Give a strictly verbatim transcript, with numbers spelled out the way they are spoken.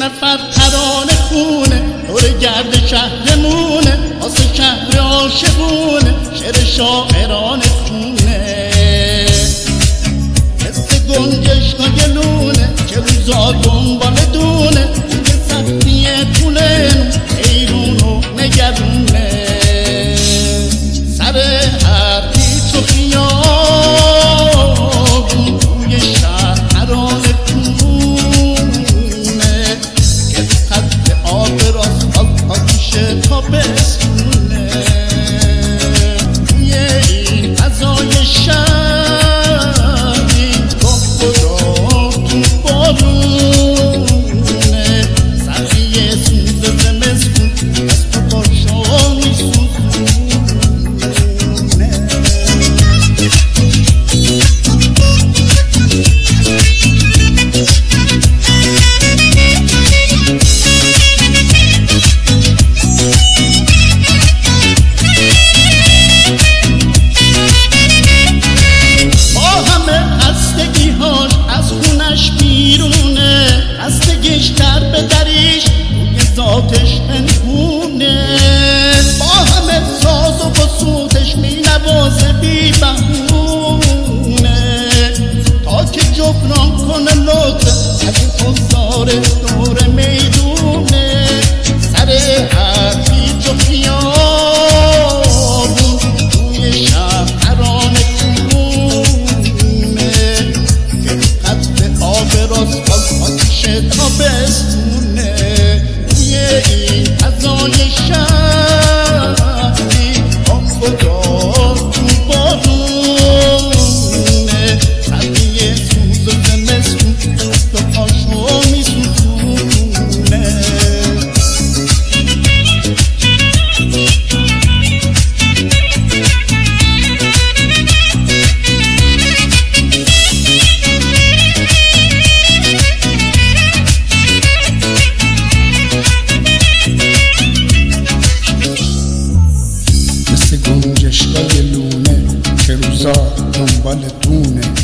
نفر ترانه خونه دور گرد شهرمونه واسه شهر عاشقونه شعر شاعران خونه مثل گنجشکای لونه که روزا دنبال دونه که سختی طولن حیرون و نگرونه سر هر پیچ و خیابون توی شهر ترانه خونه که خط آب راست آتیش تابستونه توی این فضای شهری با خدا تو بارونه سقی سوز زمستون از تو باشا میسوزونه ذاتش پنهونه با همه ساز و بسوتش می نوازه بی بهونه تا که جبران کنه لطفه از این حضار دور میدونه سر هر پیچ و خیابون توی شهر ترانه خونه که خط آب راست آتیش تابستونه این فضای شهری با خدا تو بارونه سقی سوز و زمستون از تو پاشو میسوزونه گنجشکای لونه که روزا دنبال دونه